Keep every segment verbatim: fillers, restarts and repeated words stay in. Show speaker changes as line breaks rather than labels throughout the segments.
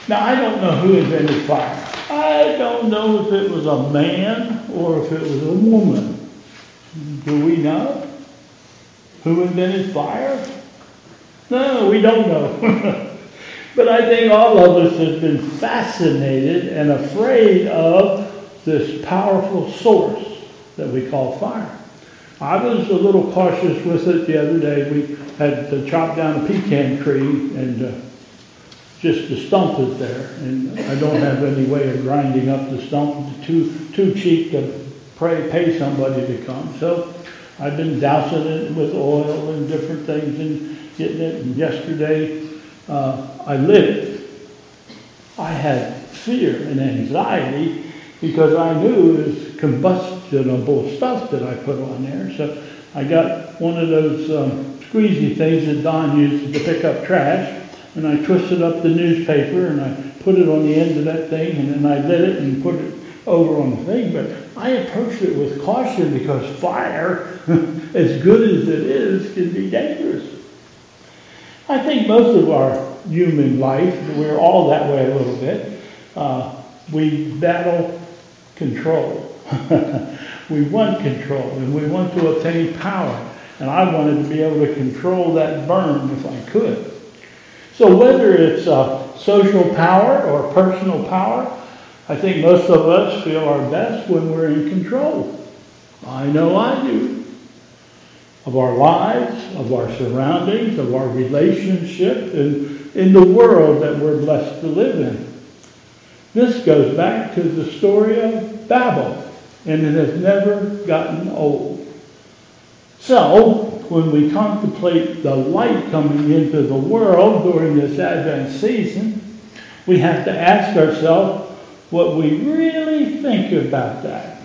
Now, I don't know who invented fire. I don't know if it was a man or if it was a woman. Do we know who invented fire? No, we don't know. But I think all of us have been fascinated and afraid of this powerful source that we call fire. I was a little cautious with it the other day. We had to chop down a pecan tree, and uh, just the stump is there. And I don't have any way of grinding up the stump. It's too, too cheap to pray, pay somebody to come. So I've been dousing it with oil and different things and getting it. And yesterday uh, I lit it. I had fear and anxiety because I knew it was combustible stuff that I put on there. So I got one of those um, squeezy things that Don uses to pick up trash, and I twisted up the newspaper and I put it on the end of that thing, and then I lit it and put it over on the thing. But I approached it with caution because fire, as good as it is, can be dangerous. I think most of our human life, we're all that way a little bit, uh, we battle control. We want control, and we want to obtain power. And I wanted to be able to control that burn if I could. So whether it's uh, social power or personal power, I think most of us feel our best when we're in control. I know I do. Of our lives, of our surroundings, of our relationship, and in the world that we're blessed to live in. This goes back to the story of Babel, and it has never gotten old. So, when we contemplate the light coming into the world during this Advent season, we have to ask ourselves what we really think about that.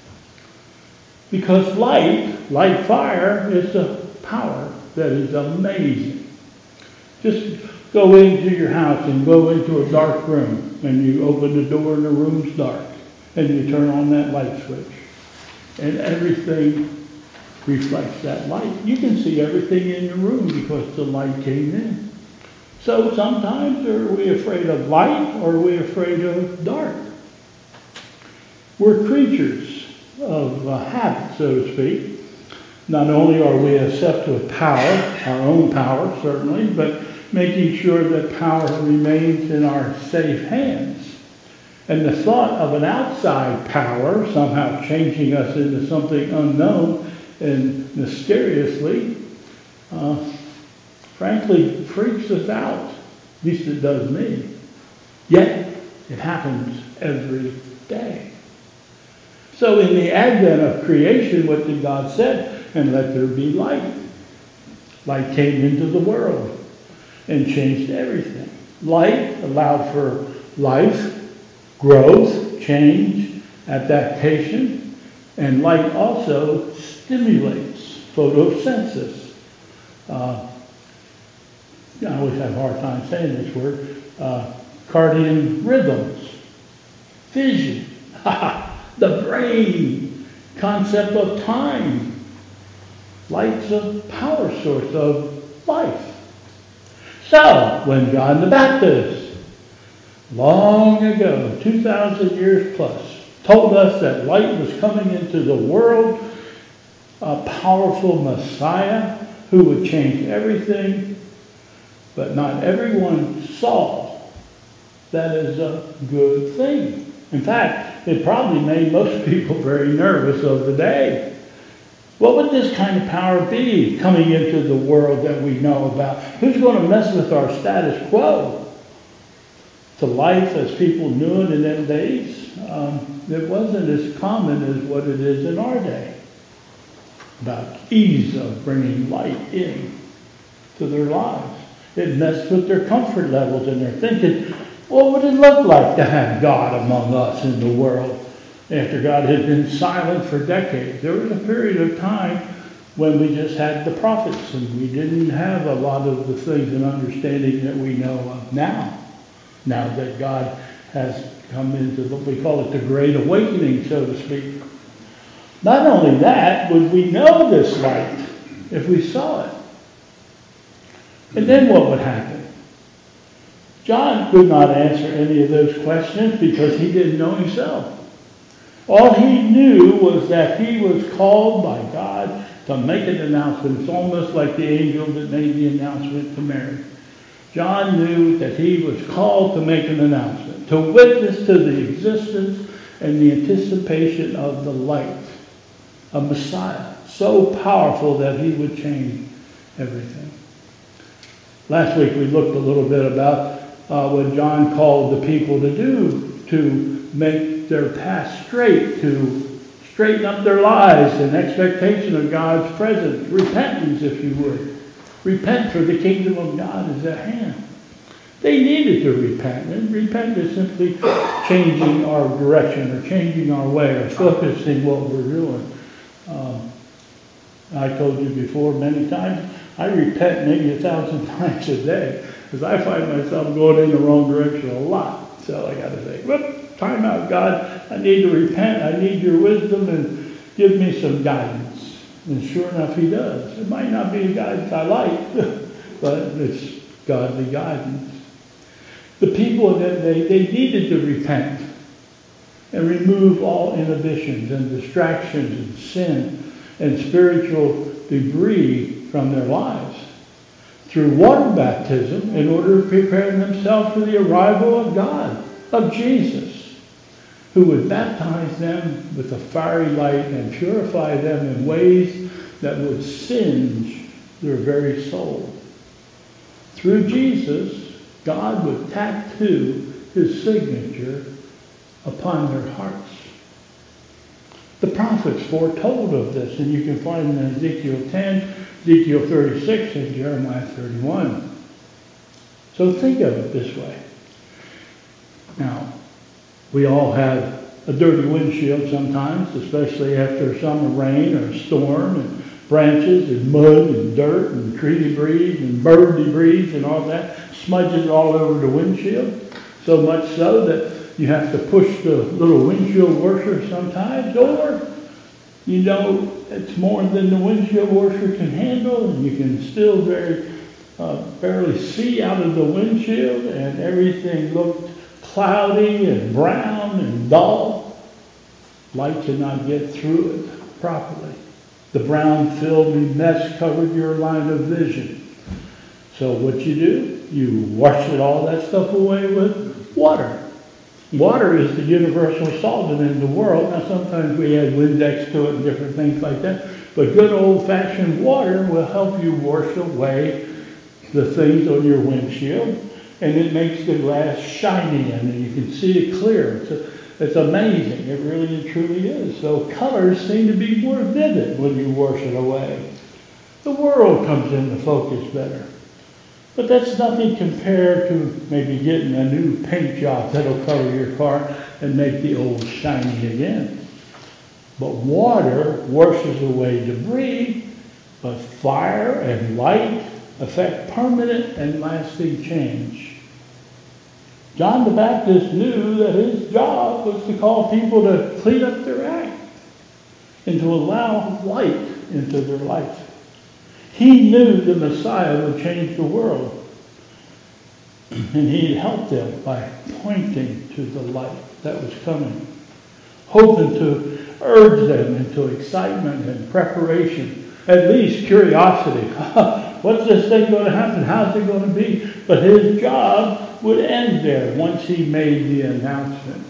Because light, like fire, is a power that is amazing. Just go into your house and go into a dark room, and you open the door and the room's dark, and you turn on that light switch, and everything reflects that light. You can see everything in your room because the light came in. So sometimes are we afraid of light or are we afraid of dark? We're creatures of uh, habit, so to speak. Not only are we obsessed with power, our own power certainly, but making sure that power remains in our safe hands. And the thought of an outside power somehow changing us into something unknown and mysteriously, uh, frankly, freaks us out. At least it does me. Yet, it happens every day. So in the advent of creation, what did God say? And let there be light. Light came into the world and changed everything. Light allowed for life, growth, change, adaptation, and light also stimulates photosynthesis. Uh, I always have a hard time saying this word. Uh, Cardian rhythms, vision, the brain, concept of time. Light's a power source of life. So, when John the Baptist, long ago, two thousand years plus, told us that light was coming into the world, a powerful Messiah who would change everything, but not everyone saw that as a good thing. In fact, it probably made most people very nervous of the day. What would this kind of power be coming into the world that we know about? Who's going to mess with our status quo? To life as people knew it in them days, um, it wasn't as common as what it is in our day. About ease of bringing light in to their lives. It messed with their comfort levels, and they're thinking, what would it look like to have God among us in the world after God had been silent for decades? There was a period of time when we just had the prophets, and we didn't have a lot of the things and understanding that we know of now. Now that God has come into what we call it the Great Awakening, so to speak. Not only that, would we know this light if we saw it? And then what would happen? John could not answer any of those questions because he didn't know himself. All he knew was that he was called by God to make an announcement. It's almost like the angel that made the announcement to Mary. John knew that he was called to make an announcement, to witness to the existence and the anticipation of the light, a Messiah, so powerful that he would change everything. Last week we looked a little bit about uh, what John called the people to do to make their path straight, to straighten up their lives in expectation of God's presence, repentance, if you would. Repent, for the kingdom of God is at hand. They needed to repent, and repent is simply changing our direction or changing our way or focusing what we're doing. Um, I told you before many times, I repent maybe a thousand times a day because I find myself going in the wrong direction a lot. So I got to say, whoop, time out, God. I need to repent. I need your wisdom and give me some guidance. And sure enough, he does. It might not be a guidance I like, but it's godly guidance. The people, that they, they needed to repent and remove all inhibitions and distractions and sin and spiritual debris from their lives through water baptism in order to prepare themselves for the arrival of God, of Jesus, who would baptize them with a fiery light and purify them in ways that would singe their very soul. Through Jesus, God would tattoo his signature upon their hearts. The prophets foretold of this, and you can find it in Ezekiel ten, Ezekiel thirty-six, and Jeremiah thirty-one. So think of it this way. Now, we all have a dirty windshield sometimes, especially after summer rain or storm, and branches and mud and dirt and tree debris and bird debris and all that smudges all over the windshield. So much so that you have to push the little windshield washer sometimes, or you know it's more than the windshield washer can handle, and you can still very uh, barely see out of the windshield, and everything looked cloudy and brown and dull. Light cannot get through it properly. The brown filmy mess covered your line of vision. So what you do, you wash it, all that stuff away with water. Water is the universal solvent in the world. Now sometimes we add Windex to it and different things like that, but good old-fashioned water will help you wash away the things on your windshield, and it makes the glass shiny and you can see it clear. It's, a, it's amazing. It really and truly is. So colors seem to be more vivid when you wash it away. The world comes into focus better. But that's nothing compared to maybe getting a new paint job that'll cover your car and make the old shiny again. But water washes away debris, but fire and light affect permanent and lasting change. John the Baptist knew that his job was to call people to clean up their act and to allow light into their life. He knew the Messiah would change the world, and he'd help them by pointing to the light that was coming, hoping to urge them into excitement and preparation, at least curiosity. What's this thing going to happen? How's it going to be? But his job would end there once he made the announcement.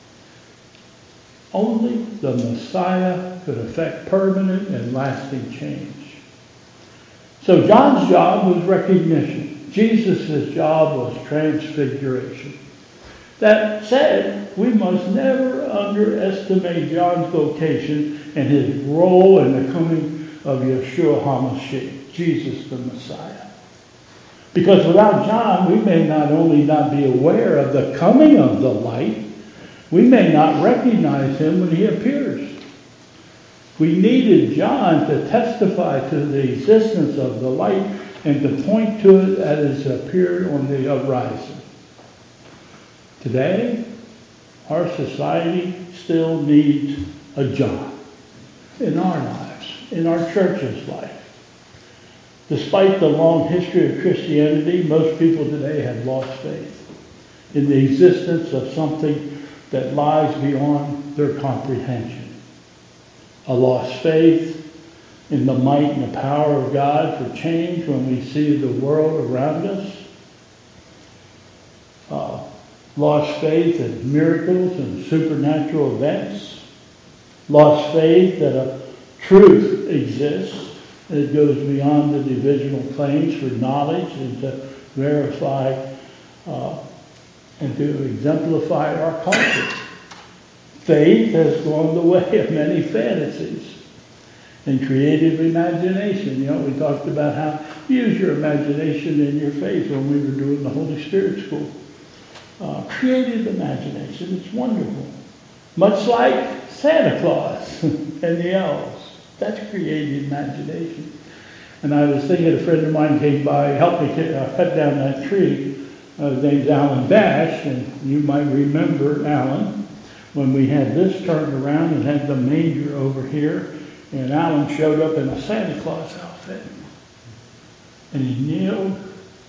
Only the Messiah could effect permanent and lasting change. So John's job was recognition. Jesus' job was transfiguration. That said, we must never underestimate John's vocation and his role in the coming of Yeshua HaMashiach, Jesus the Messiah. Because without John, we may not only not be aware of the coming of the light, we may not recognize him when he appears. We needed John to testify to the existence of the light and to point to it as it appeared on the horizon. Today, our society still needs a John in our lives, in our church's life. Despite the long history of Christianity, most people today have lost faith in the existence of something that lies beyond their comprehension. A lost faith in the might and the power of God for change when we see the world around us. Uh, lost faith in miracles and supernatural events. Lost faith that a truth exists that goes beyond the divisional claims for knowledge and to verify uh, and to exemplify our culture. Faith has gone the way of many fantasies and creative imagination. You know, we talked about how to use your imagination in your faith when we were doing the Holy Spirit School. Uh, creative imagination, it's wonderful. Much like Santa Claus and the elves. That's creative imagination. And I was thinking, a friend of mine came by, helped me uh, cut down that tree. Uh, his name's Alan Dash, and you might remember Alan when we had this turned around and had the manger over here, and Alan showed up in a Santa Claus outfit. And he kneeled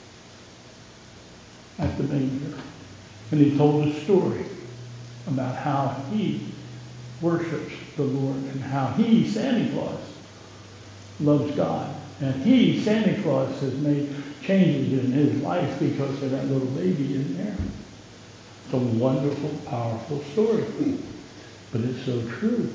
at the manger, and he told a story about how he worships the Lord and how he, Santa Claus, loves God. And he, Santa Claus, has made changes in his life because of that little baby in there. It's a wonderful, powerful story. But it's so true.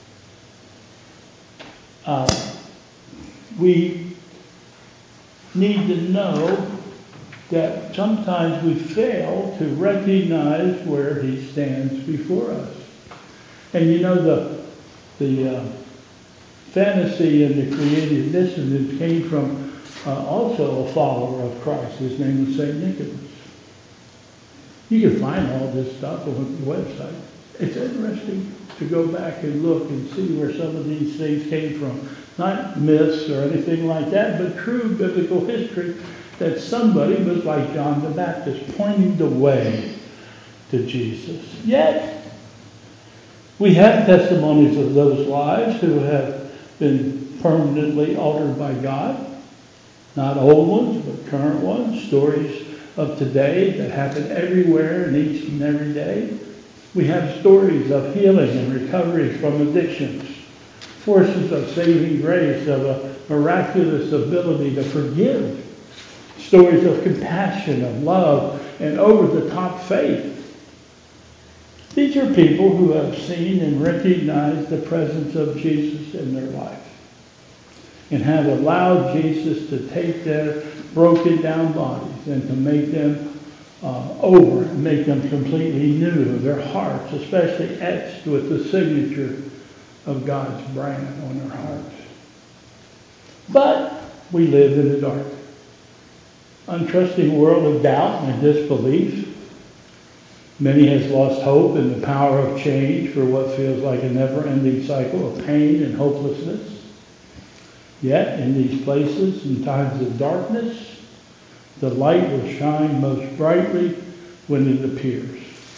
Uh, we need to know that sometimes we fail to recognize where he stands before us. And you know, the the uh, fantasy and the creative dissonance came from uh, also a follower of Christ. His name was Saint Nicholas. You can find all this stuff on the website. It's interesting to go back and look and see where some of these things came from. Not myths or anything like that, but true biblical history that somebody was like John the Baptist, pointing the way to Jesus. Yet, we have testimonies of those lives who have been permanently altered by God. Not old ones, but current ones. Stories of today that happen everywhere and each and every day. We have stories of healing and recovery from addictions. Forces of saving grace, of a miraculous ability to forgive. Stories of compassion, of love, and over-the-top faith. These are people who have seen and recognized the presence of Jesus in their life and have allowed Jesus to take their broken down bodies and to make them uh, over and make them completely new. Their hearts, especially etched with the signature of God's brand on their hearts. But we live in the dark, untrusting world of doubt and disbelief. Many has lost hope in the power of change for what feels like a never-ending cycle of pain and hopelessness. Yet, in these places, in times of darkness, the light will shine most brightly when it appears.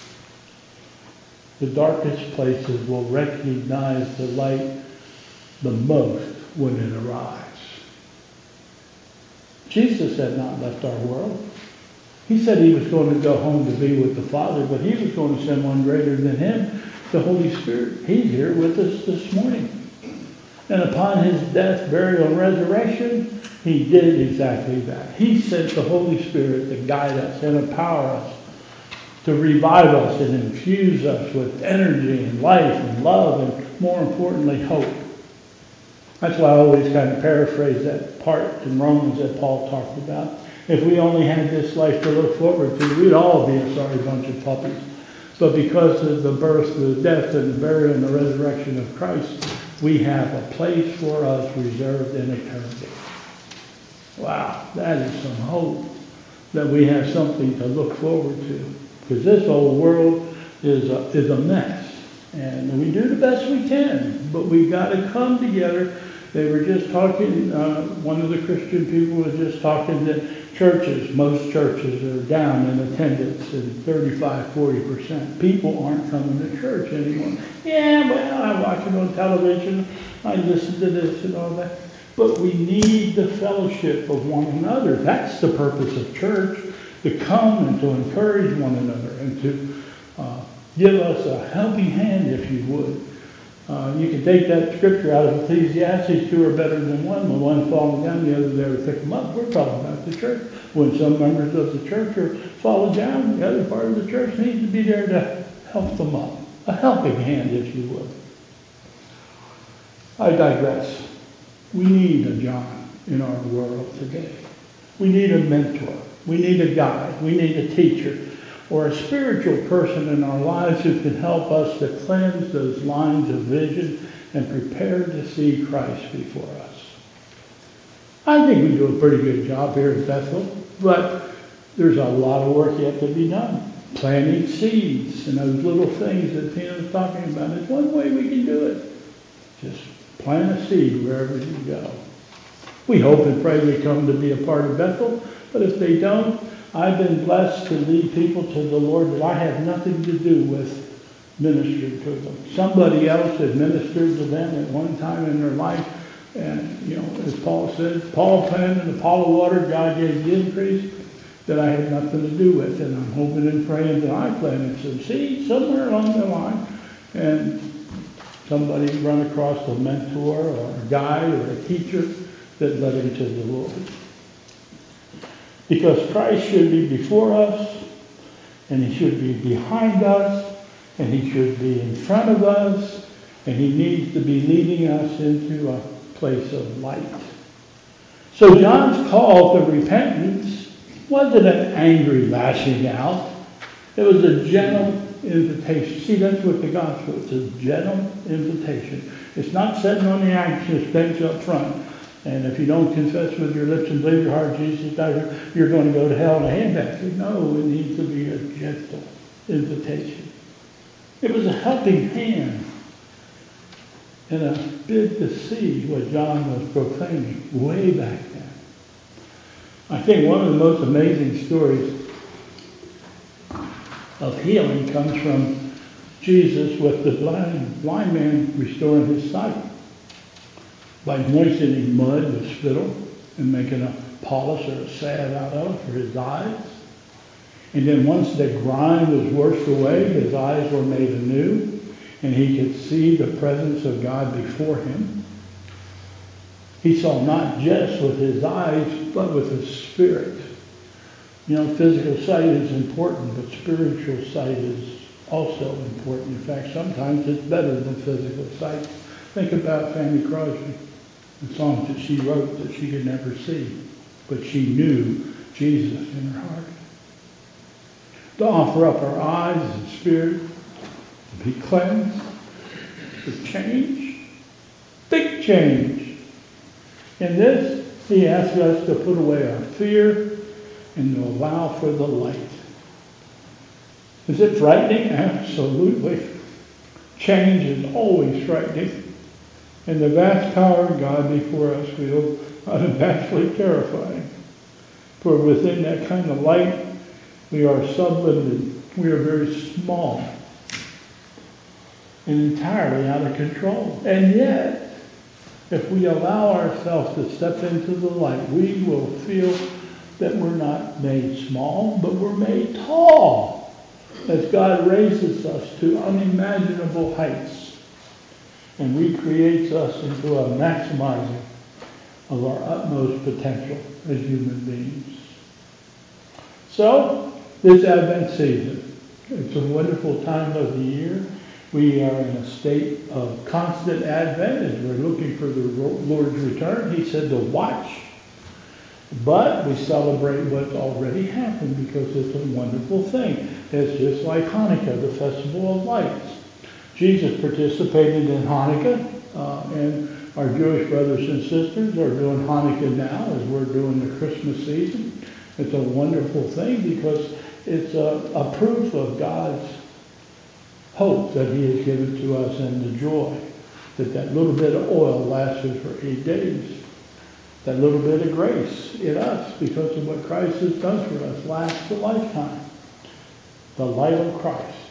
The darkest places will recognize the light the most when it arrives. Jesus had not left our world. He said he was going to go home to be with the Father, but he was going to send one greater than him, the Holy Spirit. He's here with us this morning. And upon his death, burial, and resurrection, he did exactly that. He sent the Holy Spirit to guide us and empower us, to revive us and infuse us with energy and life and love and, more importantly, hope. That's why I always kind of paraphrase that part in Romans that Paul talked about. If we only had this life to look forward to, we'd all be a sorry bunch of puppies. But because of the birth, the death, and the burial, and the resurrection of Christ, we have a place for us reserved in eternity. Wow, that is some hope that we have something to look forward to. Because this old world is a, is a mess. And we do the best we can, but we've got to come together. They were just talking, uh, one of the Christian people was just talking that churches, most churches are down in attendance in thirty-five, forty percent. People aren't coming to church anymore. Yeah, well, I watch it on television. I listen to this and all that. But we need the fellowship of one another. That's the purpose of church, to come and to encourage one another and to uh, give us a helping hand, if you would. Uh, you can take that scripture out of Ecclesiastes, two are better than one. When one falls down, the other there to pick them up. We're talking about the church. When some members of the church are falling down, the other part of the church needs to be there to help them up. A helping hand, if you would. I digress. We need a John in our world today. We need a mentor. We need a guide. We need a teacher or a spiritual person in our lives who can help us to cleanse those lines of vision and prepare to see Christ before us. I think we do a pretty good job here at Bethel, but there's a lot of work yet to be done. Planting seeds and those little things that Tina was talking about is one way we can do it. Just plant a seed wherever you go. We hope and pray they come to be a part of Bethel, but if they don't, I've been blessed to lead people to the Lord that I have nothing to do with ministering to them. Somebody else had ministered to them at one time in their life, and, you know, as Paul said, Paul planted and Apollo watered, God gave the increase, that I had nothing to do with. And I'm hoping and praying that I planted some seeds somewhere along the line, and somebody run across a mentor or a guide or a teacher that led him to the Lord. Because Christ should be before us, and he should be behind us, and he should be in front of us, and he needs to be leading us into a place of light. So John's call to repentance wasn't an angry lashing out. It was a gentle invitation. See, that's what the gospel is, a gentle invitation. It's not sitting on the anxious bench up front. And if you don't confess with your lips and believe your heart Jesus died, you're going to go to hell in a handbasket. No, it needs to be a gentle invitation. It was a helping hand and a bid to see what John was proclaiming way back then. I think one of the most amazing stories of healing comes from Jesus with the blind, blind man restoring his sight by moistening mud with spittle and making a polish or a salve out of it for his eyes. And then once the grime was washed away, his eyes were made anew, and he could see the presence of God before him. He saw not just with his eyes, but with his spirit. You know, physical sight is important, but spiritual sight is also important. In fact, sometimes it's better than physical sight. Think about Fanny Crosby, the songs that she wrote that she could never see, but she knew Jesus in her heart. To offer up our eyes and spirit, to be cleansed, to change, big change. In this, he asks us to put away our fear and to allow for the light. Is it frightening? Absolutely. Change is always frightening. And the vast power of God before us feels vastly terrifying. For within that kind of light, we are sublimited. We are very small and entirely out of control. And yet, if we allow ourselves to step into the light, we will feel that we're not made small, but we're made tall as God raises us to unimaginable heights and recreates us into a maximizing of our utmost potential as human beings. So, this Advent season, it's a wonderful time of the year. We are in a state of constant Advent as we're looking for the Lord's return. He said to watch, but we celebrate what's already happened because it's a wonderful thing. It's just like Hanukkah, the Festival of Lights. Jesus participated in Hanukkah, uh, and our Jewish brothers and sisters are doing Hanukkah now as we're doing the Christmas season. It's a wonderful thing because it's a, a proof of God's hope that he has given to us and the joy that that little bit of oil lasted for eight days. That little bit of grace in us because of what Christ has done for us lasts a lifetime. The light of Christ